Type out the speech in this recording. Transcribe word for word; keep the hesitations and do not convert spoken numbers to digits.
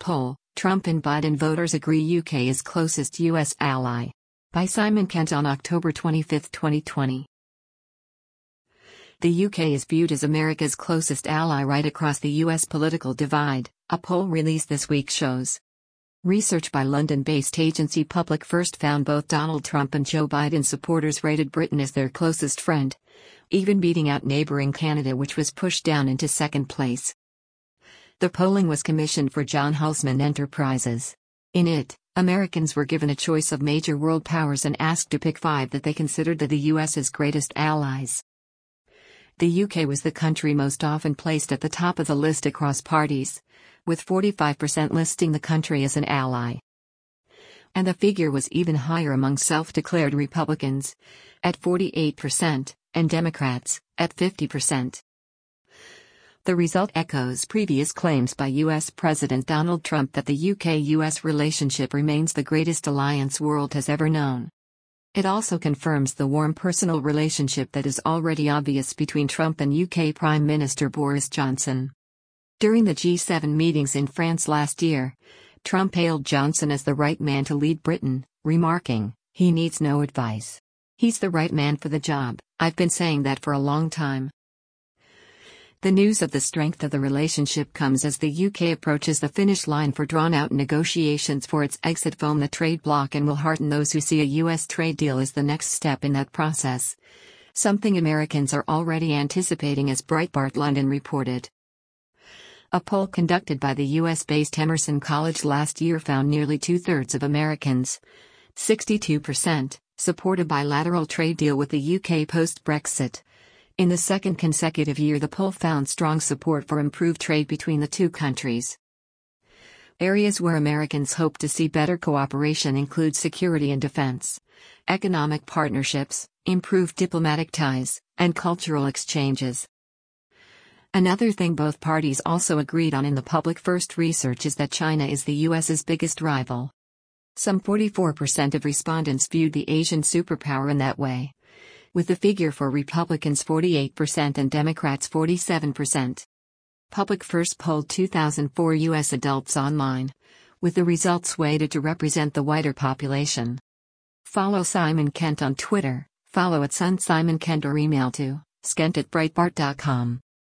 poll, Trump and Biden voters agree U K is closest U S ally. By Simon Kent on October twenty-fifth, twenty twenty. The U K is viewed as America's closest ally right across the U S political divide, a poll released this week shows. Research by London-based agency Public First found both Donald Trump and Joe Biden supporters rated Britain as their closest friend, even beating out neighboring Canada, which was pushed down into second place. The polling was commissioned for John Hulsman Enterprises. In it, Americans were given a choice of major world powers and asked to pick five that they considered the US's greatest allies. The U K was the country most often placed at the top of the list across parties, with forty-five percent listing the country as an ally. And the figure was even higher among self-declared Republicans, at forty-eight percent, and Democrats, at fifty percent. The result echoes previous claims by U S President Donald Trump that the U K U S relationship remains the greatest alliance world has ever known. It also confirms the warm personal relationship that is already obvious between Trump and U K Prime Minister Boris Johnson. During the G seven meetings in France last year, Trump hailed Johnson as the right man to lead Britain, remarking, "He needs no advice. He's the right man for the job. I've been saying that for a long time." The news of the strength of the relationship comes as the U K approaches the finish line for drawn-out negotiations for its exit from the trade bloc and will hearten those who see a U S trade deal as the next step in that process, something Americans are already anticipating, as Breitbart London reported. A poll conducted by the U S-based Emerson College last year found nearly two-thirds of Americans, sixty-two percent, support a bilateral trade deal with the U K post-Brexit. In the second consecutive year, the poll found strong support for improved trade between the two countries. Areas where Americans hope to see better cooperation include security and defense, economic partnerships, improved diplomatic ties, and cultural exchanges. Another thing both parties also agreed on in the Public First research is that China is the U S's biggest rival. Some forty-four percent of respondents viewed the Asian superpower in that way, with the figure for Republicans forty-eight percent and Democrats forty-seven percent. Public First polled two thousand four U S adults online, with the results weighted to represent the wider population. Follow Simon Kent on Twitter, follow at Sun Simon Kent, or email to skent at breitbart dot com.